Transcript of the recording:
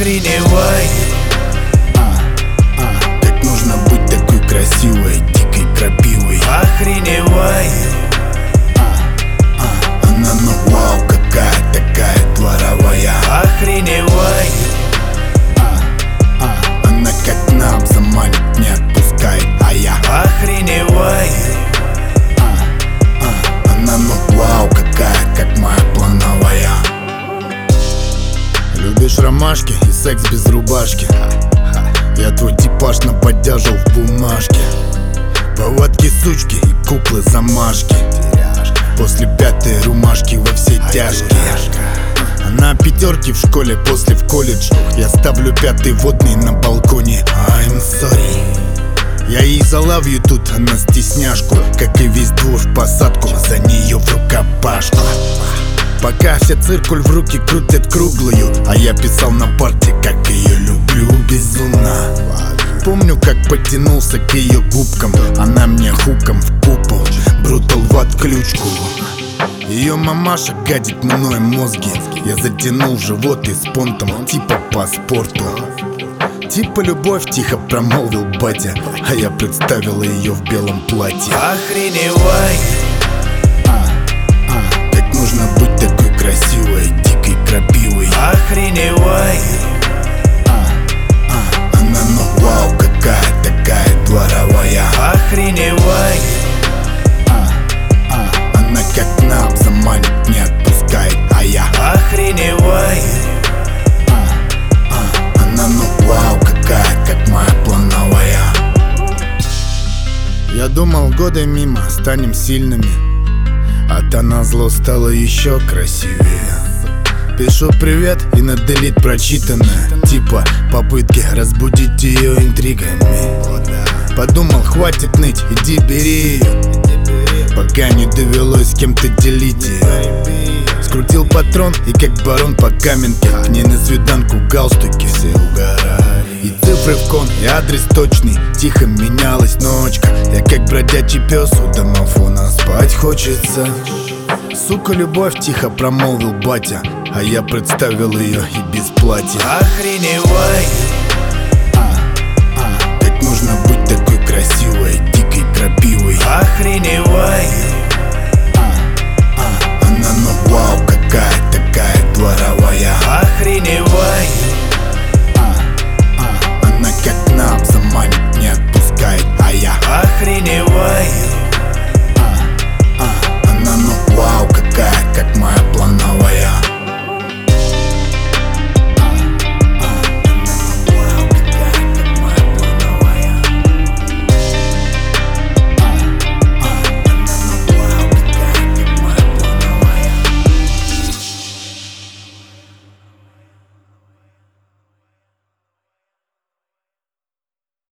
охреневай. Так нужно быть такой красивой, дикой крапивой. Охреневай. Она ну вау, какая такая дворовая. Охреневай. Она как к нам заманит, не отпускает, а я Охреневай. Она ну вау, какая, как моя плановая. Любишь ромашки и секс без рубашки. Я твой типаж наподдяжил в бумажке. Поводки сучки и куклы замашки. После пятой рюмашки во все тяжкие. Она пятерки в школе, после в колледж. Я ставлю пятый водный на балконе. I'm sorry. Я ей залавью тут, она стесняшку. Как и весь двор в посадку, за нее в рукопашку. Пока вся циркуль в руки крутят круглую, а я писал на парте, как ее люблю безумно. Помню, как потянулся к ее губкам. Она мне хуком в купол, брутал в отключку. Ее мамаша гадит мной мозги. Я затянул живот и с понтом, типа по спорту. Типа любовь, тихо промолвил батя, а я представил ее в белом платье. Охреневай. Так нужно быть такой красивой, дикой крапивой. Охреневай. Она ну вау, какая такая дворовая. Охреневай. Она как к нам заманит, не отпускает, а я Охреневай. Она ну вау, какая, как моя плановая. Я думал, годы мимо, станем сильными, а та назло стала еще красивее. Пишу привет и на делит прочитанное, типа попытки разбудить ее интригами. Подумал, хватит ныть, иди бери ее, пока не довелось с кем-то делить ее. Скрутил патрон и как барон по каменке, к ней на свиданку в галстуке все угорали. И цифры в кон, и адрес точный, тихо менялась ночка. Я как бродячий пес у домофона, спать хочется. Сука, любовь, тихо промолвил батя, а я представил ее и без платья. Охреневай.